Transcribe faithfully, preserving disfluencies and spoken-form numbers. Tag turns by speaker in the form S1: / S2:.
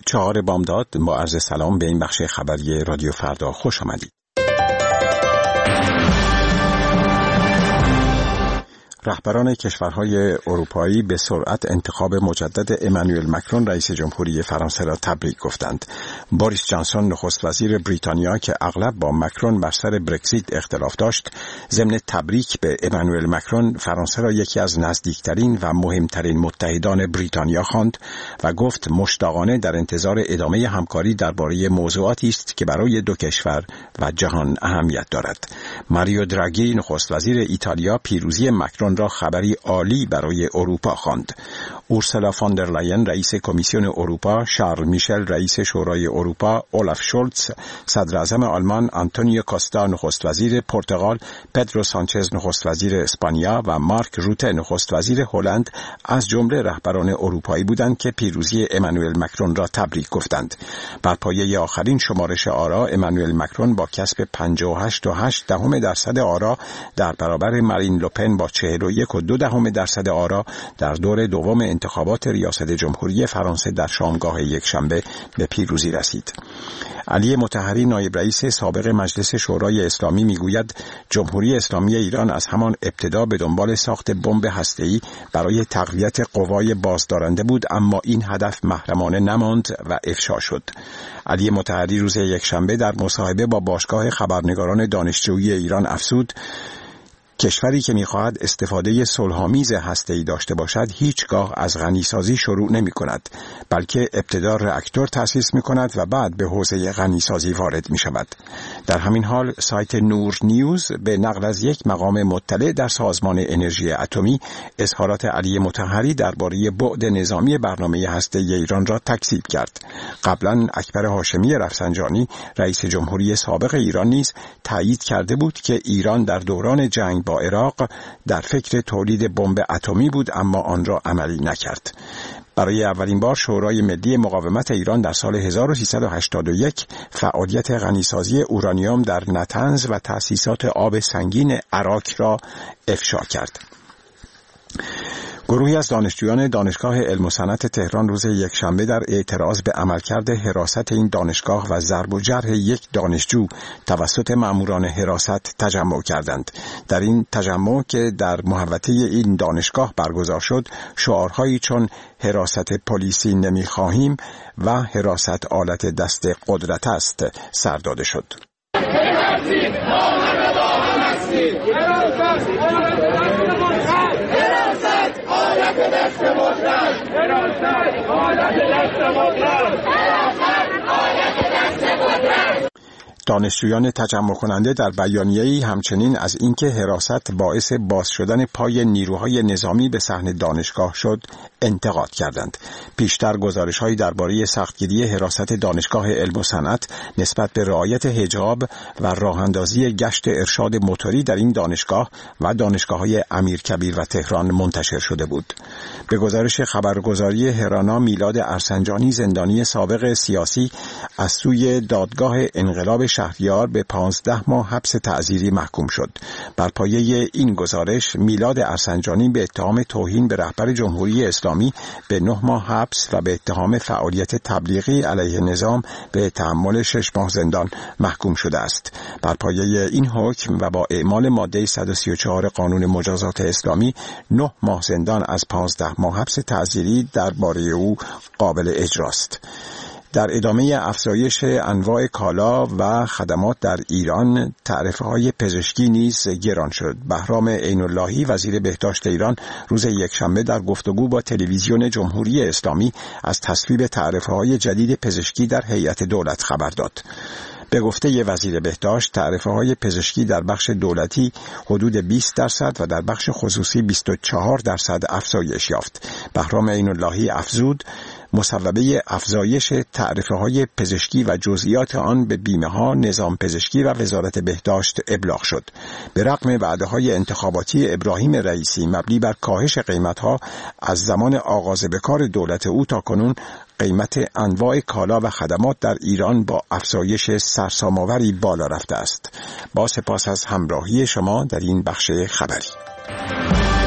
S1: چهار بامداد با عرض سلام به این بخش خبری رادیو فردا خوش آمدید. رهبران کشورهای اروپایی به سرعت انتخاب مجدد امانوئل مکرون رئیس جمهوری فرانسه را تبریک گفتند. بوریس جانسون نخست وزیر بریتانیا که اغلب با مکرون بر سر برگزیت اختلاف داشت، ضمن تبریک به امانوئل مکرون فرانسه را یکی از نزدیکترین و مهمترین متحدان بریتانیا خواند و گفت مشتاقانه در انتظار ادامه همکاری درباره موضوعاتی است که برای دو کشور و جهان اهمیت دارد. ماریو دراگی نخست وزیر ایتالیا پیروزی مکرون را خبری عالی برای اروپا خواند. اورسولا فون در لاین رئیس کمیسیون اروپا، شارل میشل رئیس شورای اروپا، اولاف شولتز صدر اعظم آلمان، آنتونیو کوستا نخست وزیر پرتغال، پدرو سانچز نخست وزیر اسپانیا و مارک روته نخست وزیر هلند از جمله رهبران اروپایی بودند که پیروزی امانوئل مکرون را تبریک گفتند. بر پایه آخرین شمارش آرا، امانوئل مکرون با کسب پنجاه و هشت و هشت دهم درصد آرا در برابر مارین لوپن با چهل و یک و دو دهم درصد آرا در دور دوم انتخابات ریاست جمهوری فرانسه در شامگاه یکشنبه به پیروزی رسید. علی مطهری نایب رئیس سابق مجلس شورای اسلامی میگوید جمهوری اسلامی ایران از همان ابتدا به دنبال ساخت بمب هسته‌ای برای تقویت قوای بازدارنده بود، اما این هدف محرمانه نماند و افشا شد. علی مطهری روز یکشنبه در مصاحبه با باشگاه خبرنگاران دانشجویی ایران افزود کشوری که می‌خواهد استفاده صلح‌آمیز هسته‌ای داشته باشد هیچگاه از غنیسازی شروع نمی‌کند، بلکه ابتدا راکتور تأسیس می‌کند و بعد به حوزه غنیسازی وارد می‌شود. در همین حال سایت نور نیوز به نقل از یک مقام مطلع در سازمان انرژی اتمی اظهارات علی مطهری درباره بعد نظامی برنامه هسته‌ای ایران را تکذیب کرد. قبلا اکبر هاشمی رفسنجانی رئیس جمهوری سابق ایران نیز تایید کرده بود که ایران در دوران جنگ با عراق در فکر تولید بمب اتمی بود، اما آن را عملی نکرد. برای اولین بار شورای ملی مقاومت ایران در سال هزار و سیصد و هشتاد و یک فعالیت غنیسازی اورانیوم در نطنز و تأسیسات آب سنگین عراق را افشا کرد. گروهی از دانشجویان دانشگاه علم و صنعت تهران روز یکشنبه در اعتراض به عملکرد حراست این دانشگاه و ضرب و جرح یک دانشجو توسط ماموران حراست تجمع کردند. در این تجمع که در محوطه این دانشگاه برگزار شد، شعارهایی چون حراست پلیسی نمی‌خواهیم و حراست آلت دست قدرت است سر داده شد. دانشجویان تجمع کننده در بیانیه‌ای همچنین از اینکه حراست باعث باز شدن پای نیروهای نظامی به صحن دانشگاه شد انتقاد کردند. پیشتر گزارش‌هایی درباره سختگیری حراست دانشگاه علم و صنعت نسبت به رعایت حجاب و راه‌اندازی گشت ارشاد موتوری در این دانشگاه و دانشگاه‌های امیرکبیر و تهران منتشر شده بود. به گزارش خبرگزاری هرانا، میلاد ارسنجانی زندانی سابق سیاسی از سوی دادگاه انقلاب شهریار به پانزده ماه حبس تعزیری محکوم شد. بر پایه این گزارش میلاد ارسنجانی به اتهام توهین به رهبر جمهوری اسلامی به نه ماه حبس و به اتهام فعالیت تبلیغی علیه نظام به تحمل شش ماه زندان محکوم شده است. بر پایه این حکم و با اعمال ماده صد و سی و چهار قانون مجازات اسلامی، نه ماه زندان از پانزده ماه حبس تعزیری درباره او قابل اجراست. در ادامه افزایش انواع کالا و خدمات در ایران، تعرفه‌های پزشکی نیز گران شد. بهرام عین اللهی وزیر بهداشت ایران روز یکشنبه در گفتگو با تلویزیون جمهوری اسلامی از تصویب تعرفه‌های جدید پزشکی در هیئت دولت خبر داد. به گفته وزیر بهداشت، تعرفه‌های پزشکی در بخش دولتی حدود بیست درصد و در بخش خصوصی بیست و چهار درصد افزایش یافت. بهرام عین اللهی افزود مصوبه افزایش تعرفه‌های پزشکی و جزئیات آن به بیمه‌ها، نظام پزشکی و وزارت بهداشت ابلاغ شد. به رغم وعده‌های انتخاباتی ابراهیم رئیسی مبنی بر کاهش قیمت‌ها از زمان آغاز به کار دولت او تا کنون، قیمت انواع کالا و خدمات در ایران با افزایش سرسام‌آوری بالا رفته است. با سپاس از همراهی شما در این بخش خبری.